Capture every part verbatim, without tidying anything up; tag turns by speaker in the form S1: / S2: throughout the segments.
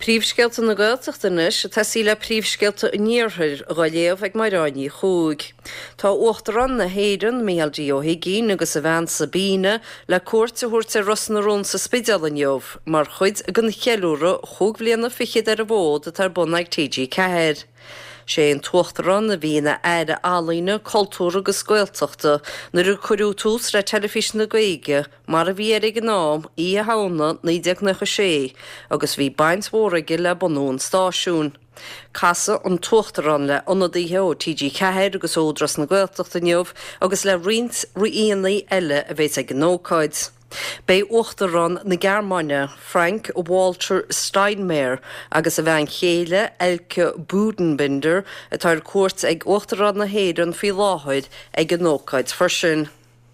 S1: Príomhscéalta na Gaeltachtanis tá sí le príomhscéalta níorthir roiléamh ag mairánaí chúig. Tá uachtarán na héireann Mícheál O'Higgins agus a bhean Sabina le cuairt a thuairt ar Ros na Rún sa Spidéal inniuh, mar chuid gan chealúra chúg bliana fichiad ar a bhód a tar bun ag T G Ceathair. sé an tuachtarán na bhína aire álaína cultúra agus Gaeltachta nuair a chuirú tús ra telefísin na Gaeilge mar a bhí ar ag an nám í a hána nídeag na sé agus bhí baint mhóraige le bunún stáisiún. Casa an tuachtarán le ionadaithe ó T G Ceathair agus ódras na Gaeltachta inniuh agus le riont riíonaí eile a bheits ag an nócáid. Bei uachtarán na Gearmáine Frank Walter Steinmeier agus a bhean chéile Elke Budenbinder a tar cuairt ag uachtarán na héireann faoi láthid ag an nócáid farsin.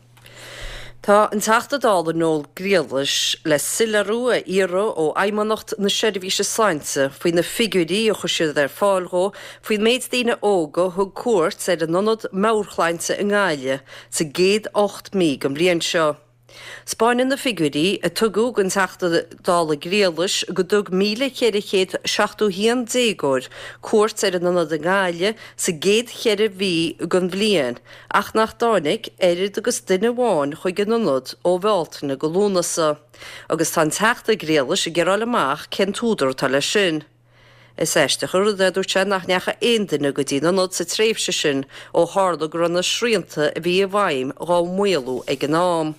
S1: Tá an teachtadála nóil gríalas le silarú a ire ó aimimanacht na seirbhíse Sainse faoi na figurí a chuisiad ar fáilró faoi méid daoine óga thug cuairt ar an nonad mórchláinte in Gáile sa géad ocht mí go mbliain seo. Spáin na figurí a tugu an teachtadála gríalas go dug míle chéad seachtú híon dégóir cuairt ar an nonad in Gáile sa géad cheir bhí gon bbliain ach nach dánig éirid agus duine bháin chuig an nonad ó bhealtainna go lúnasa agus tá teachta gríalas i gcearráil amach cén túdar tá lei sin. Is éiste chuirda dúirte nach necha aon duine go dtí nonad sa tréimhse sin ó hála gur an na sríanta a bhí a bhaim rá mualú ag an nám.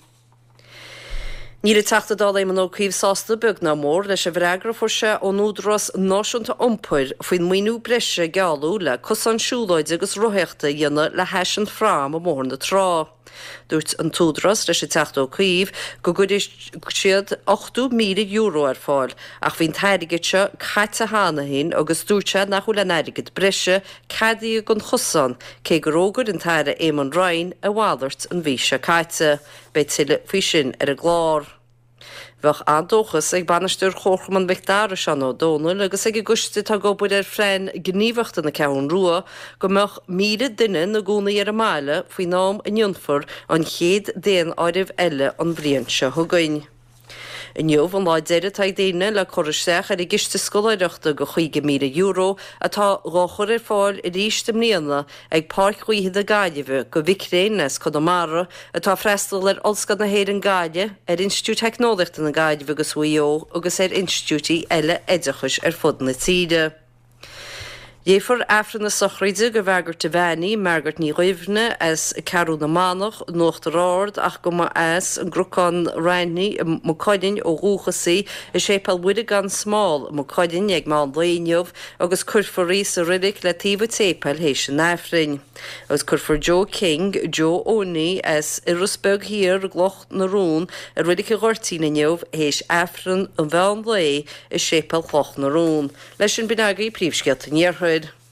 S1: Níl teachtadála é man ó cuimh sásta beg ná mór leis a bhreagra fuirse ó núdras náisiúnta iompair faoin muoinú breise gealú le cosan siúlóid agus rothéachta dhéanana le heisin frám a mór na trá. Dúirt an túdras leis a teachtó cuimh go gcuidir siad ochtú míle euro ar fáil ach bhín teirigite caite hánahin agus dúirte nach chuil le neirigid breise cadaí gon chosan cé go rógur an teire éman rain a bhálairt an bhíse caite, beit tuile fao sin ar a glár. Bheadh andóchas ag banisteúr chorchaman Victára sean ó dónal agus ag gusti tá go buid ar frein gníomhachta na ceann rua go meach míle duine na gúnaí ar a máile faoi nám in Ionfur an chéad déan áirimh eile an bhríonse thugain. Inniuh an láid éire tá daine le choristeach ar i giste scoláireachta go chuige míle euro atá ráchar ar fáil i ríiste mlíana ag páirc chuoithead a Gáileheh go bhicréines Conamara atá freistal ar Olscad na Héireann Gáile ar Institiút Technolaachta na Gáileheh agus U I O agus ar institiútaí eile éidechais ar fud na tíide. Dhéfar afran na sochraide go bhegart a bheanaí margart ní roimhne as carú na mánach nócht rád ach go má as an grúcán rainní mo coidin ó rúchasaí i sépal buide gan smáil mo coidin ag má léinneomh agus curfarí sa ridic le tíomh tépal hééis sin náfrin. Agus curfar Joe King, Joe O'Neill as i rusbeg hir gloch na rún a ridic a ghortína neomh hééis afran an bhean lé i sépal chloch na rún. Leis sin binagaí príomhscéalta níorthaid.